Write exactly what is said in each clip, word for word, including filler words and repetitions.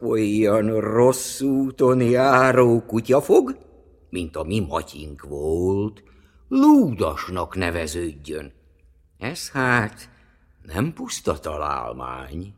olyan rossz úton járó kutyafog, mint a mi Matyink volt, Lúdasnak neveződjön. Ez hát nem puszta találmány.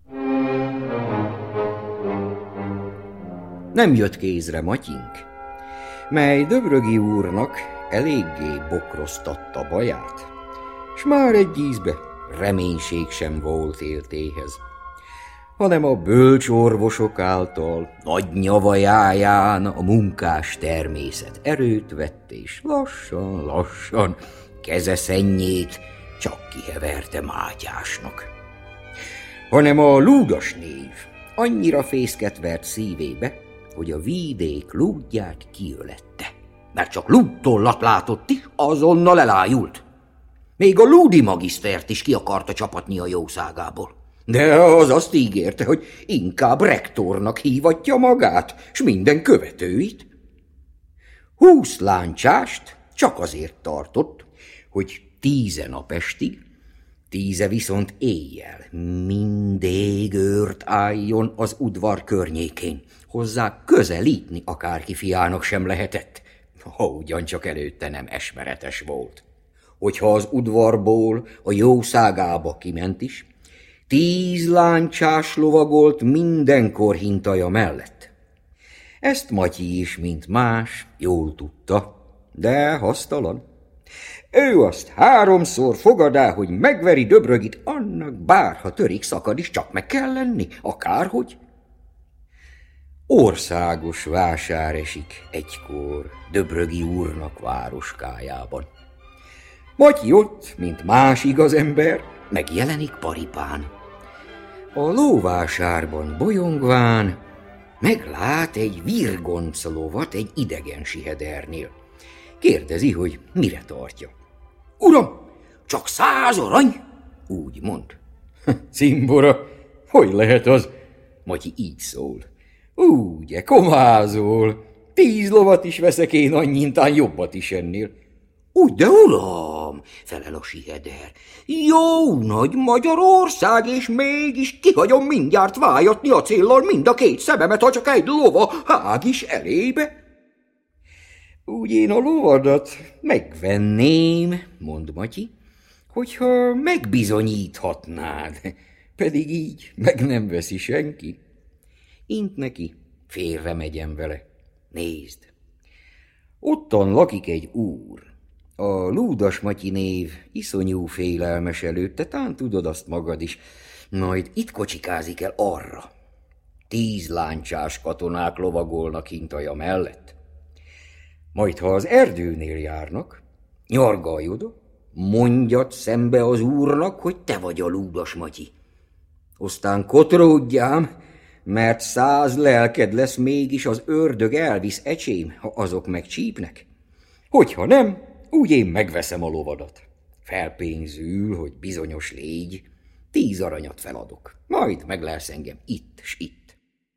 Nem jött kézre Matyink, mely Döbrögi úrnak eléggé bokroztatta baját, s már egy ízbe reménység sem volt éltéhez, hanem a bölcs orvosok által nagy nyavajáján a munkás természet erőt vett, és lassan-lassan keze szennyét csak kiheverte Mátyásnak. Hanem a Lúdas név annyira fészket vert szívébe, hogy a vidék lúdját kiölette, mert csak lúdtollat látott is, azonnal elájult. Még a lúdi magisztert is ki akarta csapatni a jószágából. De az azt ígérte, hogy inkább rektornak hívatja magát, s minden követőit. Húsz láncsást csak azért tartott, hogy tíze napestig, tíze viszont éjjel mindig őrt álljon az udvar környékén. Hozzá közelítni akárki fiának sem lehetett, ha ugyancsak előtte nem esmeretes volt. Hogyha az udvarból a jószágába kiment is, tíz láncsás lovagolt mindenkor hintaja mellett. Ezt Matyi is, mint más, jól tudta, de hasztalan. Ő azt háromszor fogadá, hogy megveri Döbrögit, annak bárha törik szakad is, csak meg kell lenni, akárhogy. Országos vásár esik egykor Döbrögi úrnak városkájában. Matyi ott, mint más igaz ember, megjelenik paripán. A lóvásárban bolyongván meglát egy virgonc lovat egy idegen sihedernél. Kérdezi, hogy mire tartja. Uram, csak száz arany? Úgy mond. Cimbora, hogy lehet az? Matyi így szól. Úgy, komázol, tíz lovat is veszek én annyintán jobbat is ennél. Úgy, de uram, felel a siheder. Jó nagy Magyarország, és mégis kihagyom mindjárt vájatni a céllal mind a két szememet, ha csak egy lova hág is elébe. Úgy én a lovadat megvenném, mond Matyi, hogyha megbizonyíthatnád, pedig így meg nem veszi senki. Int neki, félre megyen vele. Nézd, ottan lakik egy úr. A Lúdas Matyi név iszonyú félelmes előtte, tán tudod azt magad is, majd itt kocsikázik el arra. Tíz láncsás katonák lovagolnak hintaja mellett. Majd ha az erdőnél járnak, nyargalj oda, mondjad szembe az úrnak, hogy te vagy a Lúdas Matyi. Aztán kotródjám, mert száz lelked lesz, mégis az ördög elvisz ecsém, ha azok megcsípnek. Hogyha nem, úgy én megveszem a lovadat. Felpénzül, hogy bizonyos légy, tíz aranyat feladok, majd meglelsz engem itt s itt.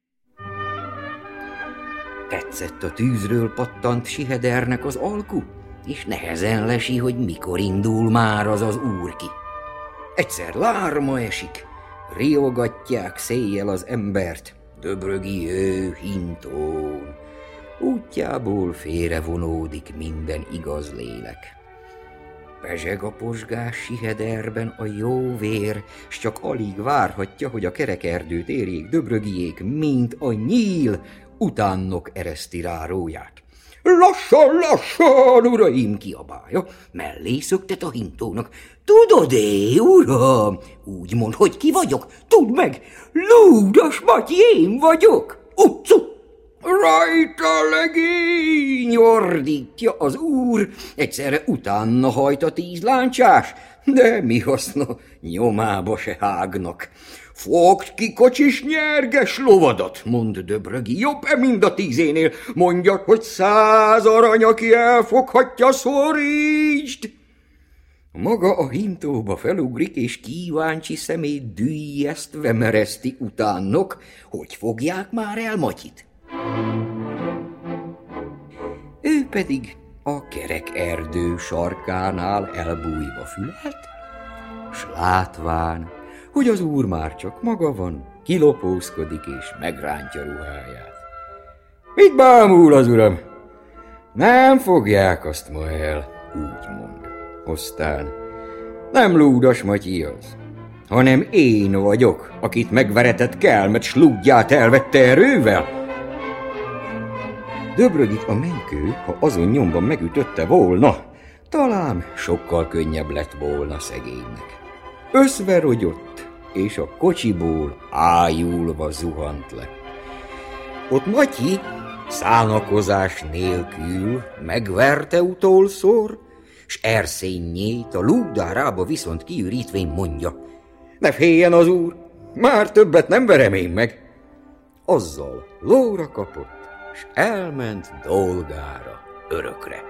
Tetszett a tűzről pattant sihedernek az alku, és nehezen lesi, hogy mikor indul már az az úr ki. Egyszer lárma esik, riogatják széjjel az embert, Döbrögi ő hintón. Útjából félrevonódik minden igaz lélek. Pezseg a posgás sihederben a jó vér, s csak alig várhatja, hogy a kerekerdőt érjék Döbrögiék, mint a nyíl, utánok ereszti rá róját. Lassan, lassan, uraim, kiabálja, mellé szöktet a hintónak. Tudod-é, uram? Úgy mond, hogy ki vagyok, tudd meg, Lúdas Matyi én vagyok. Utcu! Rajta legény, ordítja az úr, egyszerre utána hajt a tíz láncsás, de mi haszna, nyomába se hágnak. Fogd ki, kocsis nyerges lovadat, mond Döbrögi, jobb-e mind a tízénél, mondjad, hogy száz arany, aki elfoghatja, szorítsd! Maga a hintóba felugrik, és kíváncsi szemét dűjjesztve mereszti utánok, hogy fogják már el Matyit. Ő pedig a kerek erdő sarkánál elbújva fülelt, s látván, hogy az úr már csak maga van, kilopózkodik és megrántja ruháját. Mit bámul az uram? Nem fogják azt ma el, úgy mond. Aztán nem Lúdas Matyi az, hanem én vagyok, akit megveretett kelmet, s lúdját elvette erővel. Döbrögit a menykő, ha azon nyomban megütötte volna, talán sokkal könnyebb lett volna szegénynek. Összverogyott, és a kocsiból ájulva zuhant le. Ott Matyi szánakozás nélkül megverte utolszor, s erszényét a lúdárába viszont kiürítvén mondja: ne féljen az úr, már többet nem verem én meg. Azzal lóra kapott, s elment dolgára örökre.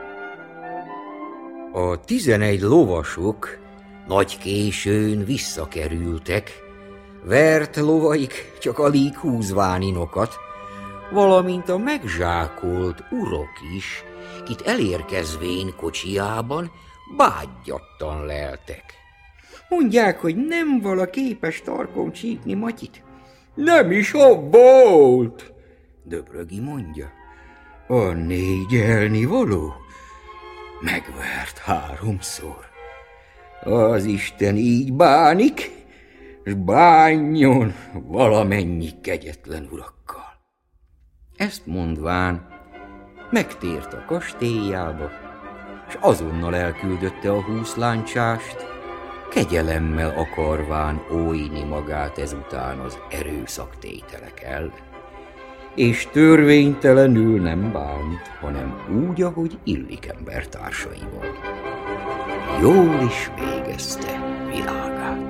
A tizenegy lovasok nagy későn visszakerültek, vert lovaik csak alig húzván inokat, valamint a megzsákolt urok is, kit elérkezvén kocsijában bágyattan leltek. Mondják, hogy nem vala képes tarkon csípni Matyit. Nem is a volt, Döbrögi mondja. A négyelni való megvert háromszor. Az Isten így bánik, s bánjon valamennyi kegyetlen urakkal. Ezt mondván megtért a kastélyába, s azonnal elküldötte a húszláncsást, kegyelemmel akarván ójni magát ezután az erőszaktételek ellen, és törvénytelenül nem bánt, hanem úgy, ahogy illik embertársaival. Jól is végezte világát.